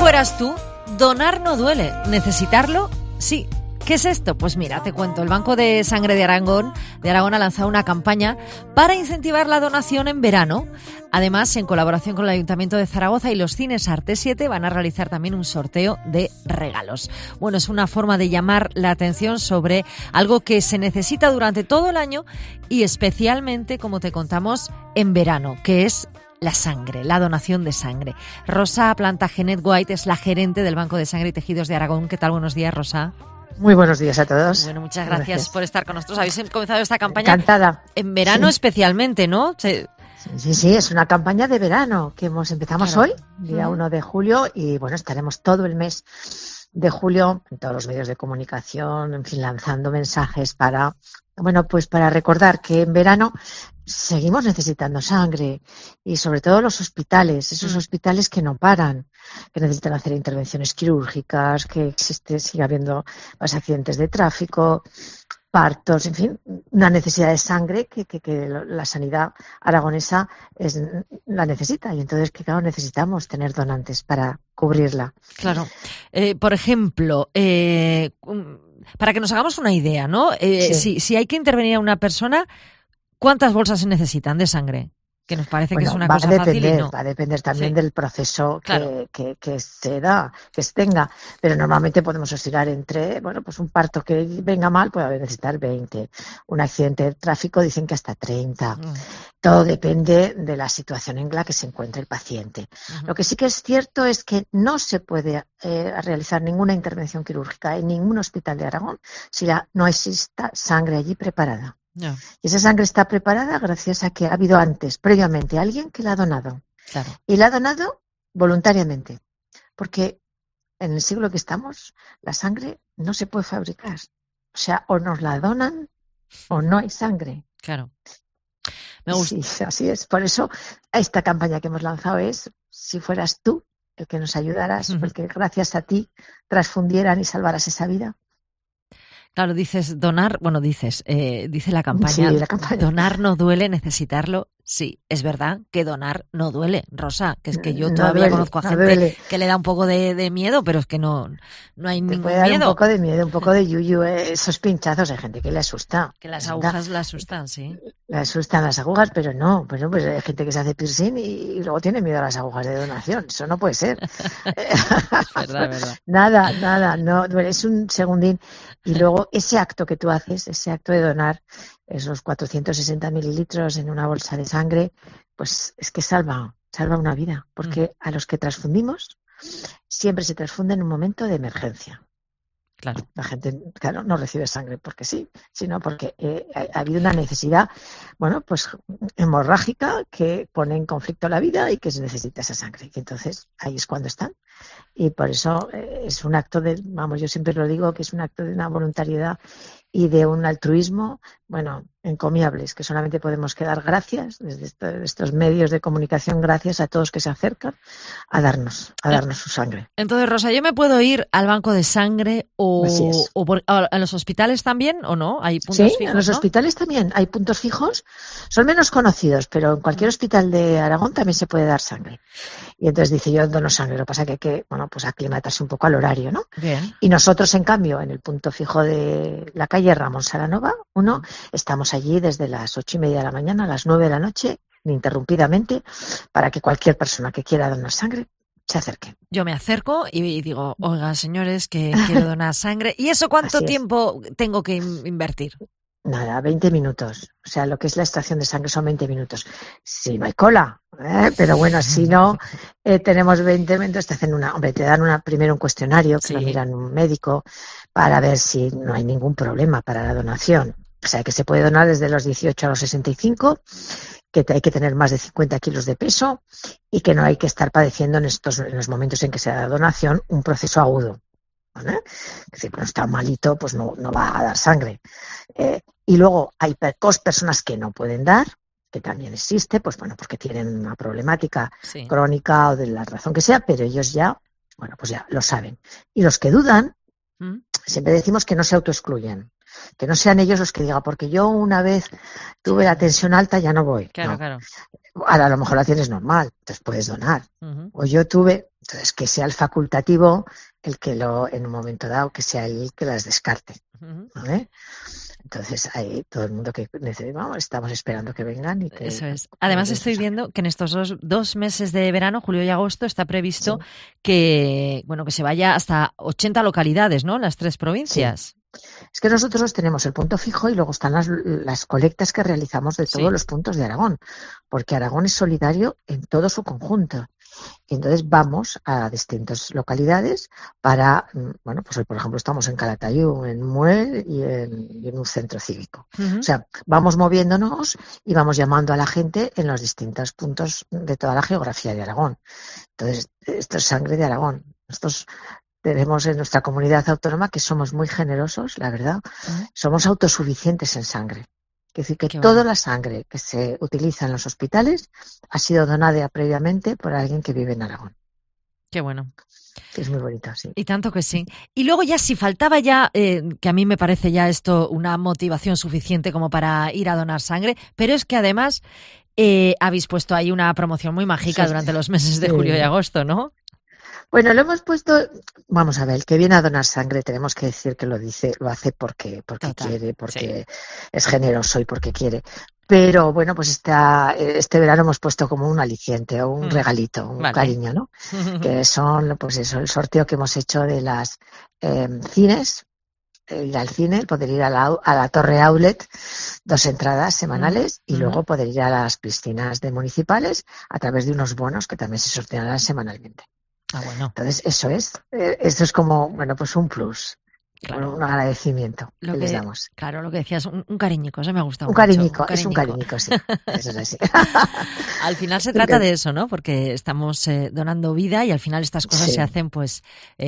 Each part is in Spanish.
fueras tú, donar no duele. ¿Necesitarlo? Sí. ¿Qué es esto? Pues mira, te cuento. El Banco de Sangre de Aragón ha lanzado una campaña para incentivar la donación en verano. Además, en colaboración con el Ayuntamiento de Zaragoza y los Cines Arte 7 van a realizar también un sorteo de regalos. Bueno, es una forma de llamar la atención sobre algo que se necesita durante todo el año y especialmente, como te contamos, en verano, que es la sangre, la donación de sangre. Rosa Plantagenet White es la gerente del Banco de Sangre y Tejidos de Aragón. ¿Qué tal? Buenos días, Rosa. Muy buenos días a todos. Bueno, muchas gracias por estar con nosotros. Habéis comenzado esta campaña encantada. En verano especialmente, ¿no? Sí, es una campaña de verano que empezamos hoy, día 1 de julio, y bueno, estaremos todo el mes de julio en todos los medios de comunicación, en fin, lanzando mensajes para recordar que en verano seguimos necesitando sangre y sobre todo los hospitales, esos hospitales que no paran, que necesitan hacer intervenciones quirúrgicas, que sigue habiendo más accidentes de tráfico, partos, en fin, una necesidad de sangre que la sanidad aragonesa la necesita y entonces que claro necesitamos tener donantes para cubrirla. Claro. Por ejemplo, para que nos hagamos una idea, ¿no? Si hay que intervenir a una persona, ¿cuántas bolsas se necesitan de sangre? Que nos parece que es una cosa fácil y no. Va a depender también del proceso que se tenga, pero normalmente podemos oscilar entre, un parto que venga mal puede necesitar 20, un accidente de tráfico dicen que hasta 30. Todo depende de la situación en la que se encuentre el paciente. Lo que sí que es cierto es que no se puede realizar ninguna intervención quirúrgica en ningún hospital de Aragón si no exista sangre allí preparada. No. Y esa sangre está preparada gracias a que ha habido previamente, alguien que la ha donado. Claro. Y la ha donado voluntariamente. Porque en el siglo que estamos, la sangre no se puede fabricar. O sea, o nos la donan o no hay sangre. Claro. Me gusta. Sí, así es. Por eso, esta campaña que hemos lanzado es, si fueras tú el que nos ayudaras, porque gracias a ti transfundieran y salvaras esa vida. Claro, dices donar, dice la campaña, sí, la campaña, donar no duele, necesitarlo, sí, es verdad que donar no duele, Rosa, que es que yo no todavía duele, conozco a gente que le da un poco de miedo, pero es que no hay ningún puede dar miedo. Un poco de miedo, un poco de yuyu, esos pinchazos, hay gente que le asusta. Que las agujas la asustan, sí. Le asustan las agujas, pero no, pues hay gente que se hace piercing y luego tiene miedo a las agujas de donación, eso no puede ser. verdad. Nada, no, es un segundín. Y luego ese acto que tú haces, ese acto de donar esos 460 mililitros en una bolsa de sangre, pues es que salva una vida, porque a los que transfundimos siempre se transfunde en un momento de emergencia. Claro. La gente, no recibe sangre porque sí, sino porque ha habido una necesidad, hemorrágica que pone en conflicto la vida y que se necesita esa sangre. Y entonces ahí es cuando están. Y por eso es un acto yo siempre lo digo, que es un acto de una voluntariedad y de un altruismo, encomiables, que solamente podemos dar gracias desde estos medios de comunicación, gracias a todos que se acercan a darnos su sangre. Entonces, Rosa, ¿yo me puedo ir al banco de sangre o a los hospitales también o no? ¿Hay puntos fijos? En los hospitales también hay puntos fijos, son menos conocidos, pero en cualquier hospital de Aragón también se puede dar sangre. Y entonces dice, yo dono sangre, lo que pasa que hay que, aclimatarse un poco al horario, ¿no? Bien. Y nosotros, en cambio, en el punto fijo de la calle Ramón Salanova, estamos allí desde las 8:30 de la mañana a las 9 de la noche, ininterrumpidamente, para que cualquier persona que quiera donar sangre se acerque. Yo me acerco y digo, oiga, señores, que quiero donar sangre. ¿Y eso cuánto tiempo tengo que invertir? Nada, 20 minutos. O sea, lo que es la extracción de sangre son 20 minutos. Si no hay cola, pero si no, tenemos 20 minutos, te dan primero un cuestionario, que lo miran un médico, para ver si no hay ningún problema para la donación. O sea, que se puede donar desde los 18 a los 65, que hay que tener más de 50 kilos de peso y que no hay que estar padeciendo en los momentos en que se da la donación un proceso agudo. ¿Vale? Es decir, cuando está malito, pues no va a dar sangre. Y luego hay personas que no pueden dar, que también existe, porque tienen una problemática crónica o de la razón que sea, pero ellos ya lo saben. Y los que dudan, siempre decimos que no se autoexcluyen, que no sean ellos los que digan, porque yo una vez tuve la tensión alta, ya no voy. Claro. Ahora a lo mejor la tienes normal, entonces puedes donar. O yo tuve, Entonces, que sea el facultativo el que en un momento dado, que sea él el que las descarte. ¿Vale? Entonces, ahí todo el mundo que necesitamos, estamos esperando que vengan. Y que, eso es. Además, estoy viendo que en estos dos meses de verano, julio y agosto, está previsto que se vaya hasta 80 localidades, ¿no? En las 3 provincias. Sí. Es que nosotros tenemos el punto fijo y luego están las colectas que realizamos de todos los puntos de Aragón, porque Aragón es solidario en todo su conjunto. Y entonces vamos a distintas localidades para, pues hoy, por ejemplo, estamos en Calatayud, en Muel y en un centro cívico. O sea, vamos moviéndonos y vamos llamando a la gente en los distintos puntos de toda la geografía de Aragón. Entonces, esto es sangre de Aragón. Nosotros tenemos en nuestra comunidad autónoma que somos muy generosos, la verdad. Somos autosuficientes en sangre. Es decir, que toda la sangre que se utiliza en los hospitales ha sido donada previamente por alguien que vive en Aragón. Qué bueno. Es muy bonito, sí. Y tanto que sí. Y luego ya, si faltaba ya, que a mí me parece ya esto una motivación suficiente como para ir a donar sangre, pero es que además habéis puesto ahí una promoción muy mágica durante los meses de julio y agosto, ¿no? Bueno, lo hemos puesto, vamos a ver, el que viene a donar sangre tenemos que decir que lo hace porque quiere, porque es generoso y porque quiere. Pero bueno, pues este verano hemos puesto como un aliciente o un regalito, un cariño, ¿no? Que son, pues eso, el sorteo que hemos hecho de las cines, ir al cine, poder ir a la Torre Outlet, 2 entradas semanales y luego poder ir a las piscinas municipales a través de unos bonos que también se sortearán semanalmente. Ah, bueno. Entonces, eso es como, pues un plus, un agradecimiento que les damos. Claro, lo que decías, un cariñico, eso me ha gustado mucho. Es un cariñico, sí, eso es así. Al final se trata de eso, ¿no? Porque estamos donando vida y al final estas cosas se hacen, pues,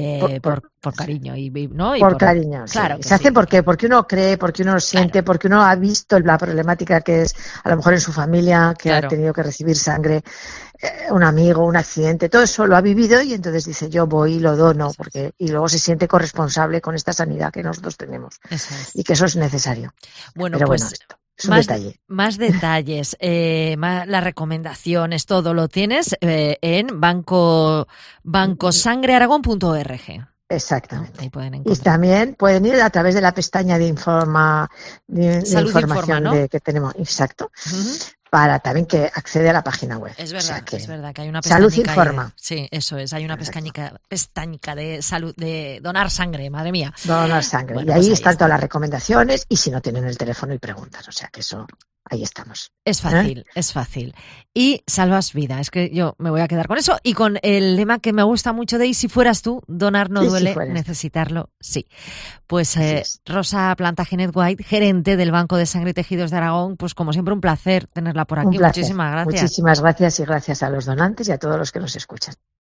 por cariño, ¿no? Por cariño, claro. Sí. Se hace porque uno cree, porque uno siente, porque uno ha visto la problemática que es, a lo mejor en su familia, que ha tenido que recibir sangre, un amigo, un accidente, todo eso lo ha vivido y entonces dice, yo voy y lo dono, y luego se siente corresponsable con esta sanidad que nosotros tenemos. Y que eso es necesario. Bueno, pero pues, esto es un detalle. Más detalles, las recomendaciones, todo lo tienes en bancosangrearagón.org. Exactamente. Ahí pueden encontrar. Y también pueden ir a través de la pestaña de información ¿no? que tenemos. Exacto. Para también que accede a la página web. Es verdad, es verdad que hay una pestañica. Salud Informa. Sí, eso es. Hay una pestañica de salud, de donar sangre, madre mía. Donar sangre. Bueno, y ahí están todas las recomendaciones y si no tienen el teléfono y preguntan. O sea que eso, ahí estamos. Es fácil, es fácil. Y salvas vida. Es que yo me voy a quedar con eso y con el lema que me gusta mucho de "Y si fueras tú, donar no duele, necesitarlo sí". Pues Rosa Plantagenet White, gerente del Banco de Sangre y Tejidos de Aragón, pues como siempre un placer tenerla por aquí. Muchísimas gracias. Muchísimas gracias y gracias a los donantes y a todos los que nos escuchan.